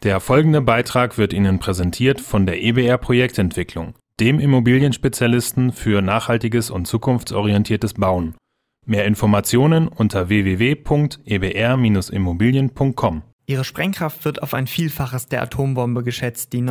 Der folgende Beitrag wird Ihnen präsentiert von der EBR Projektentwicklung, dem Immobilienspezialisten für nachhaltiges und zukunftsorientiertes Bauen. Mehr Informationen unter www.ebr-immobilien.com. Ihre Sprengkraft wird auf ein Vielfaches der Atombombe geschätzt, die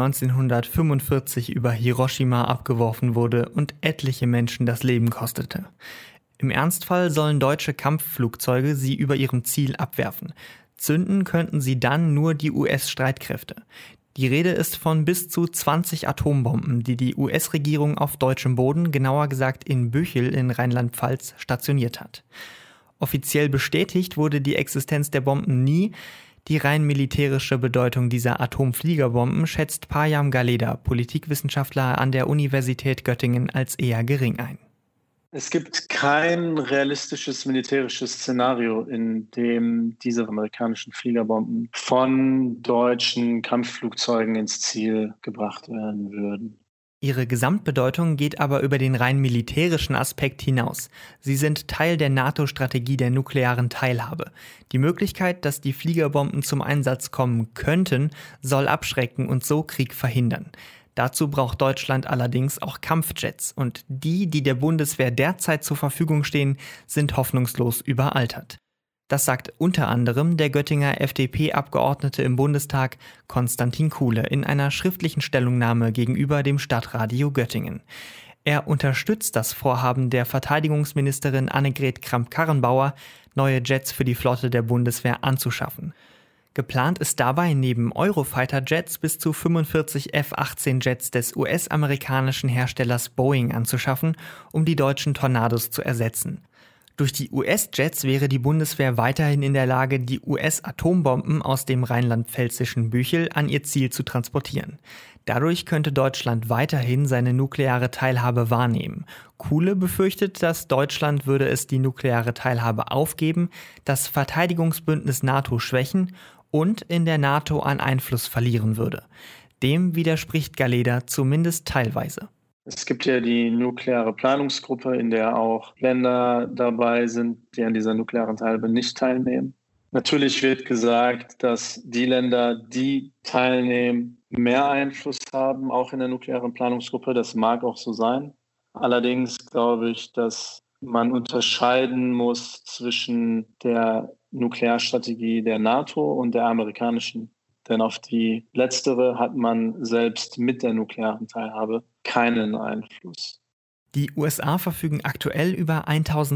1945 über Hiroshima abgeworfen wurde und etliche Menschen das Leben kostete. Im Ernstfall sollen deutsche Kampfflugzeuge sie über ihrem Ziel abwerfen. Zünden könnten sie dann nur die US-Streitkräfte. Die Rede ist von bis zu 20 Atombomben, die die US-Regierung auf deutschem Boden, genauer gesagt in Büchel in Rheinland-Pfalz, stationiert hat. Offiziell bestätigt wurde die Existenz der Bomben nie. Die rein militärische Bedeutung dieser Atomfliegerbomben schätzt Payam Galeda, Politikwissenschaftler an der Universität Göttingen, als eher gering ein. Es gibt kein realistisches militärisches Szenario, in dem diese amerikanischen Fliegerbomben von deutschen Kampfflugzeugen ins Ziel gebracht werden würden. Ihre Gesamtbedeutung geht aber über den rein militärischen Aspekt hinaus. Sie sind Teil der NATO-Strategie der nuklearen Teilhabe. Die Möglichkeit, dass die Fliegerbomben zum Einsatz kommen könnten, soll abschrecken und so Krieg verhindern. Dazu braucht Deutschland allerdings auch Kampfjets und die der Bundeswehr derzeit zur Verfügung stehen, sind hoffnungslos überaltert. Das sagt unter anderem der Göttinger FDP-Abgeordnete im Bundestag Konstantin Kuhle in einer schriftlichen Stellungnahme gegenüber dem Stadtradio Göttingen. Er unterstützt das Vorhaben der Verteidigungsministerin Annegret Kramp-Karrenbauer, neue Jets für die Flotte der Bundeswehr anzuschaffen. Geplant ist dabei neben Eurofighter-Jets bis zu 45 F-18-Jets des US-amerikanischen Herstellers Boeing anzuschaffen, um die deutschen Tornados zu ersetzen. Durch die US-Jets wäre die Bundeswehr weiterhin in der Lage, die US-Atombomben aus dem rheinland-pfälzischen Büchel an ihr Ziel zu transportieren. Dadurch könnte Deutschland weiterhin seine nukleare Teilhabe wahrnehmen. Kuhle befürchtet, dass Deutschland, würde es die nukleare Teilhabe aufgeben, das Verteidigungsbündnis NATO schwächen und in der NATO an Einfluss verlieren würde. Dem widerspricht Galeda zumindest teilweise. Es gibt ja die nukleare Planungsgruppe, in der auch Länder dabei sind, die an dieser nuklearen Teilhabe nicht teilnehmen. Natürlich wird gesagt, dass die Länder, die teilnehmen, mehr Einfluss haben, auch in der nuklearen Planungsgruppe. Das mag auch so sein. Allerdings glaube ich, dass man unterscheiden muss zwischen der Nuklearstrategie der NATO und der amerikanischen. Denn auf die letztere hat man selbst mit der nuklearen Teilhabe keinen Einfluss. Die USA verfügen aktuell über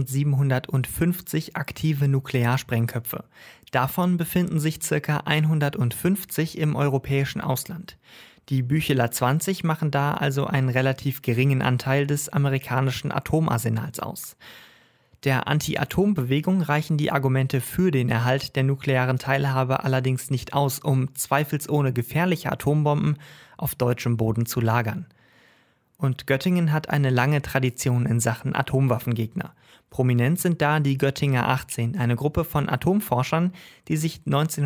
1750 aktive Nuklearsprengköpfe. Davon befinden sich ca. 150 im europäischen Ausland. Die Bücheler 20 machen da also einen relativ geringen Anteil des amerikanischen Atomarsenals aus. Der Anti-Atom-Bewegung reichen die Argumente für den Erhalt der nuklearen Teilhabe allerdings nicht aus, um zweifelsohne gefährliche Atombomben auf deutschem Boden zu lagern. Und Göttingen hat eine lange Tradition in Sachen Atomwaffengegner. Prominent sind da die Göttinger 18, eine Gruppe von Atomforschern, die sich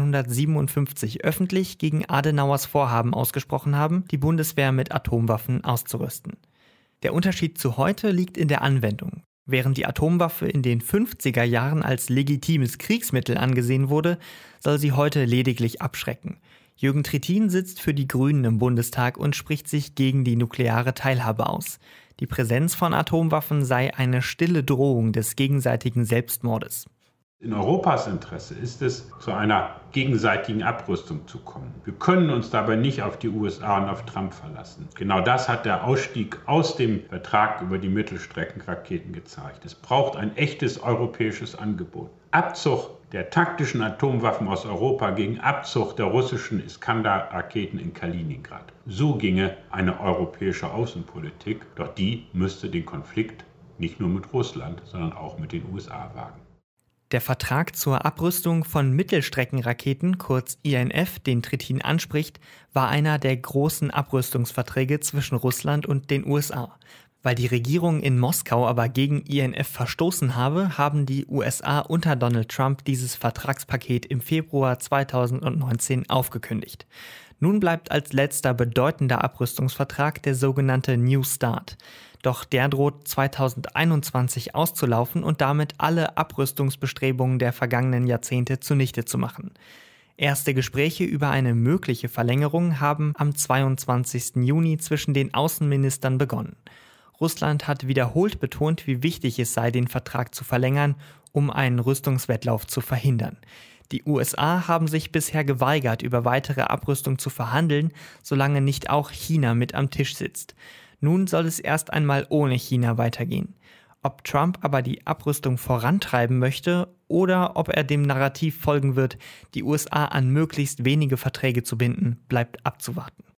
1957 öffentlich gegen Adenauers Vorhaben ausgesprochen haben, die Bundeswehr mit Atomwaffen auszurüsten. Der Unterschied zu heute liegt in der Anwendung. Während die Atomwaffe in den 50er Jahren als legitimes Kriegsmittel angesehen wurde, soll sie heute lediglich abschrecken. Jürgen Trittin sitzt für die Grünen im Bundestag und spricht sich gegen die nukleare Teilhabe aus. Die Präsenz von Atomwaffen sei eine stille Drohung des gegenseitigen Selbstmordes. In Europas Interesse ist es, zu einer gegenseitigen Abrüstung zu kommen. Wir können uns dabei nicht auf die USA und auf Trump verlassen. Genau das hat der Ausstieg aus dem Vertrag über die Mittelstreckenraketen gezeigt. Es braucht ein echtes europäisches Angebot. Abzug der taktischen Atomwaffen aus Europa gegen Abzug der russischen Iskander-Raketen in Kaliningrad. So ginge eine europäische Außenpolitik, doch die müsste den Konflikt nicht nur mit Russland, sondern auch mit den USA wagen. Der Vertrag zur Abrüstung von Mittelstreckenraketen, kurz INF, den Trittin anspricht, war einer der großen Abrüstungsverträge zwischen Russland und den USA. Weil die Regierung in Moskau aber gegen INF verstoßen habe, haben die USA unter Donald Trump dieses Vertragspaket im Februar 2019 aufgekündigt. Nun bleibt als letzter bedeutender Abrüstungsvertrag der sogenannte New START. Doch der droht 2021 auszulaufen und damit alle Abrüstungsbestrebungen der vergangenen Jahrzehnte zunichte zu machen. Erste Gespräche über eine mögliche Verlängerung haben am 22. Juni zwischen den Außenministern begonnen. Russland hat wiederholt betont, wie wichtig es sei, den Vertrag zu verlängern, um einen Rüstungswettlauf zu verhindern. Die USA haben sich bisher geweigert, über weitere Abrüstung zu verhandeln, solange nicht auch China mit am Tisch sitzt. Nun soll es erst einmal ohne China weitergehen. Ob Trump aber die Abrüstung vorantreiben möchte oder ob er dem Narrativ folgen wird, die USA an möglichst wenige Verträge zu binden, bleibt abzuwarten.